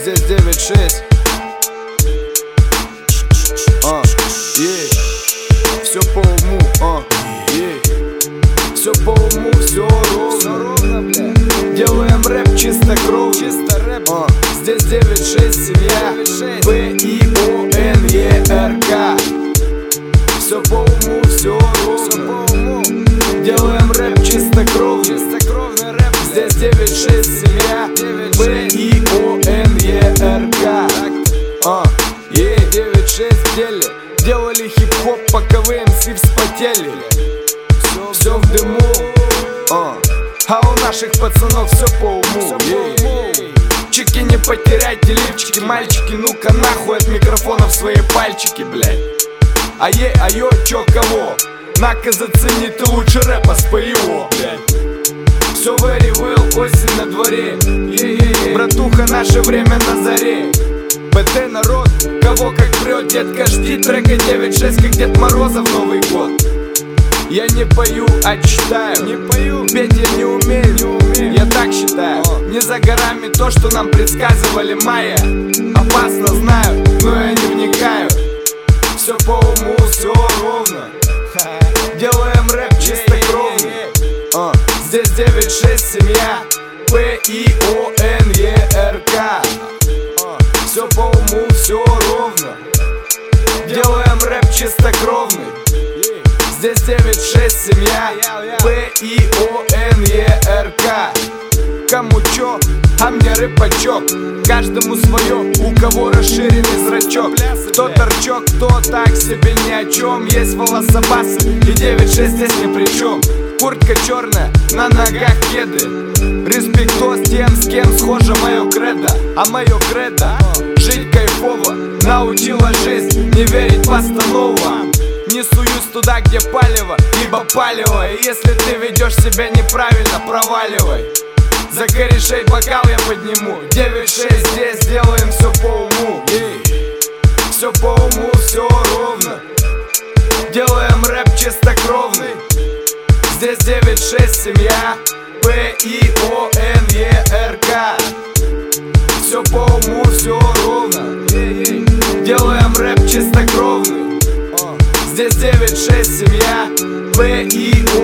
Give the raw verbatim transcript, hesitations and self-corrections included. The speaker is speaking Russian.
здесь девять шесть. А, ей. Все по уму, а, ей. Все по уму, все ровно, бля. Делаем рэп чисто кровь, чисто рэп, а. Здесь девять шесть, семья, Б И О Н Е Р К. Все по уму, все ровно. Делаем рэп чисто кровь, чистокровный рэп. Здесь девять шесть, семья, Б И О Н Е Р К. А, ей, девять шесть в деле. Делали хип-хоп, пока вы эм си вспотели. Все в дыму, а, а у наших пацанов все по уму. Ей. Чики, не потеряйте лифчики, мальчики, ну-ка нахуй от микрофонов свои пальчики, блядь. А ей, а ё, чё, кого? На-ка зацени, ты лучше рэпа спой его, блядь. Все very well, осень на дворе. Е-е-е. Братуха, наше время на заре. БТ народ, кого как прет, детка, жди трека девять шесть, как Дед Мороза в Новый год. Я не пою, а читаю. Не пою, петь я не умею, не умею. Я так считаю. О. Не за горами то, что нам предсказывали майя. Опасно, знаю, но я не вникаю. Все по уму, все ровно. Делаем рэп чистокровный. а. Здесь девять шесть, семья, П И О Н Е Р К. Все по уму, все ровно. Делаем рэп чистокровный. Здесь девять шесть, семья, П И О Н Е Р К. Кому чё, а мне рыбачок. Каждому свое, у кого расширенный зрачок. Кто торчок, кто так себе ни о чем. Есть волособасы и девять шесть здесь ни при чем. Куртка черная, на ногах кеды. Респектос тем, с кем схоже мое кредо. А мое кредо — жить кайфово. Научила жизнь не верить постановам. Не суюсь туда, где палево, ибо палево. И если ты ведешь себя неправильно, проваливай. За корешей бокал я подниму. девять шесть здесь делаем все по уму. Все по уму, все ровно. Делаем рэп чистокровный. Здесь девять шесть, семья, П И О Н Е Р К. Все по уму, все ровно. Делаем рэп чистокровный. Здесь девять шесть, семья, П И